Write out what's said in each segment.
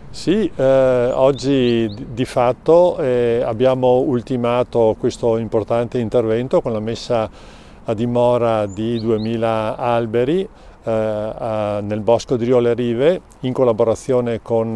Sì, oggi di fatto abbiamo ultimato questo importante intervento con la messa a dimora di 2000 alberi nel bosco di Rio Le Rive in collaborazione con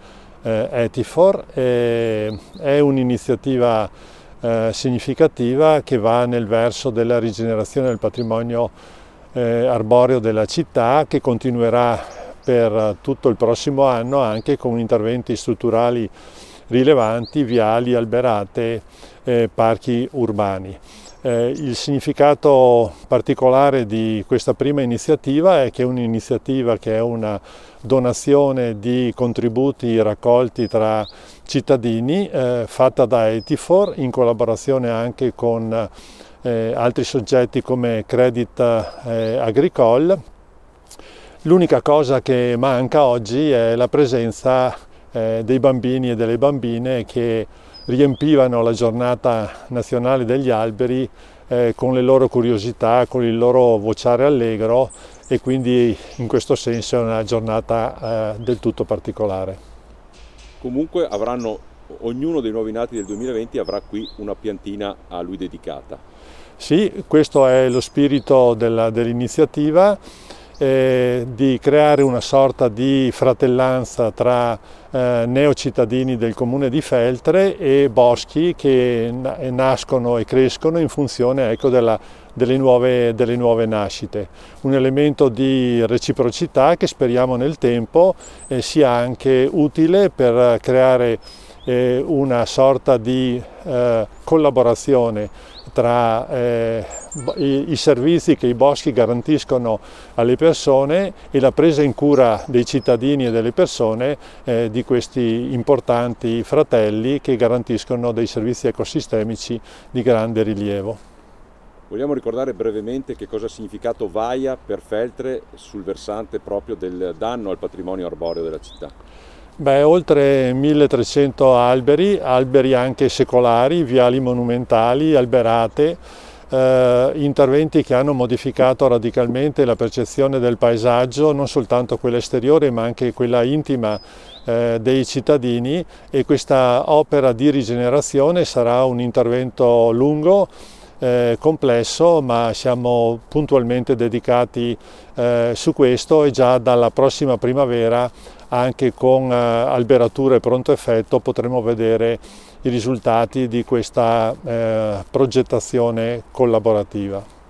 Etifor. È un'iniziativa significativa che va nel verso della rigenerazione del patrimonio arboreo della città, che continuerà per tutto il prossimo anno anche con interventi strutturali rilevanti, viali, alberate, parchi urbani. Il significato particolare di questa prima iniziativa è che è un'iniziativa che è una donazione di contributi raccolti tra cittadini, fatta da Etifor in collaborazione anche con altri soggetti come Credit Agricole. L'unica cosa che manca oggi è la presenza dei bambini e delle bambine che riempivano la giornata nazionale degli alberi con le loro curiosità, con il loro vociare allegro, e quindi in questo senso è una giornata del tutto particolare. Comunque ognuno dei nuovi nati del 2020 avrà qui una piantina a lui dedicata. Sì, questo è lo spirito dell'iniziativa. Di creare una sorta di fratellanza tra neocittadini del comune di Feltre e boschi che nascono e crescono in funzione, ecco, delle nuove nascite. Un elemento di reciprocità che speriamo nel tempo sia anche utile per creare una sorta di collaborazione tra i servizi che i boschi garantiscono alle persone e la presa in cura dei cittadini e delle persone di questi importanti fratelli che garantiscono dei servizi ecosistemici di grande rilievo. Vogliamo ricordare brevemente che cosa ha significato Vaia per Feltre sul versante proprio del danno al patrimonio arboreo della città? Oltre 1300 alberi anche secolari, viali monumentali, alberate, interventi che hanno modificato radicalmente la percezione del paesaggio, non soltanto quella esteriore ma anche quella intima dei cittadini, e questa opera di rigenerazione sarà un intervento lungo, complesso, ma siamo puntualmente dedicati su questo, e già dalla prossima primavera anche con alberature pronto effetto potremo vedere i risultati di questa progettazione collaborativa.